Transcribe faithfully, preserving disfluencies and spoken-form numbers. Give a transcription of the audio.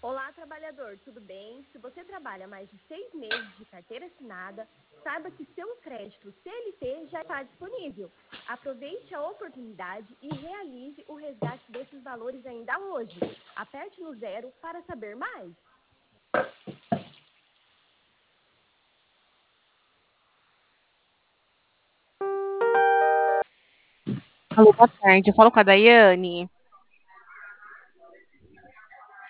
Olá, trabalhador, tudo bem? Se você trabalha mais de seis meses de carteira assinada, saiba que seu crédito C L T já está disponível. Aproveite a oportunidade e realize o resgate desses valores ainda hoje. Aperte no zero para saber mais. Alô, boa tarde. Eu falo com a Daiane.